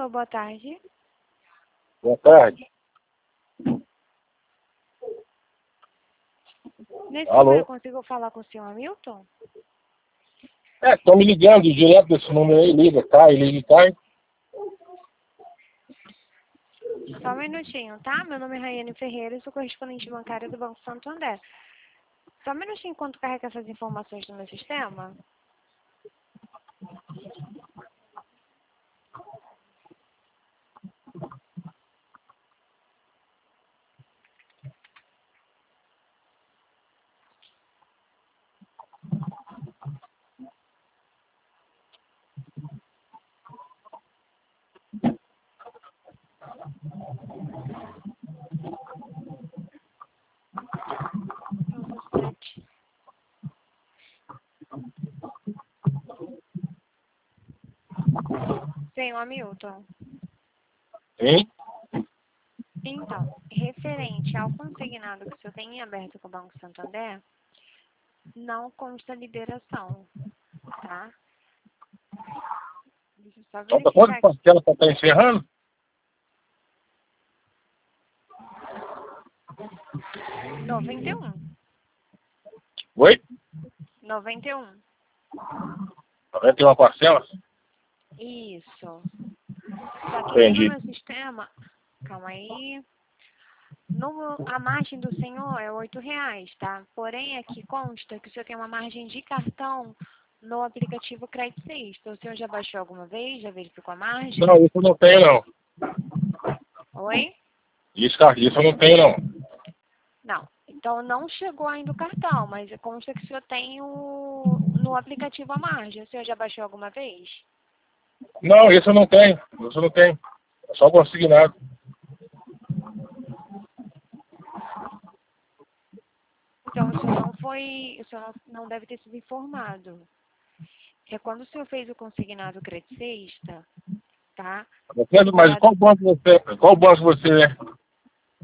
Alô, boa tarde. Boa tarde. Nesse Alô? número eu consigo falar com o senhor Hamilton? Estão me ligando direto desse número aí, liga, cai, liga e cai. Só um minutinho, tá? Meu nome é Raiane Ferreira, sou correspondente bancária do Banco Santander. Só um minutinho enquanto carrega essas informações no meu sistema. Senhor Hamilton. Hein? Então, referente ao consignado que o senhor tem em aberto com o Banco Santander, não consta liberação, tá? Deixa eu só Então, quanto verificar aqui. parcela para estar encerrando? 91. Oi? 91. 91 parcelas? Isso. Só que aqui Entendi. no meu sistema, calma aí. A margem do senhor é R$8, tá? Porém, aqui consta que o senhor tem uma margem de cartão no aplicativo Credit Sexta. O senhor já baixou alguma vez? Já verificou a margem? Não, isso eu não tenho, não. Oi? Isso eu não tenho, não. Não. Então, não chegou ainda o cartão, mas consta que o senhor tem no aplicativo a margem. O senhor já baixou alguma vez? Não, isso eu não tenho. Isso eu não tenho. É só consignado. Então, o senhor não foi, o senhor não deve ter sido informado. É quando o senhor fez o consignado Credit Sexta, tá? Mas qual banco você é?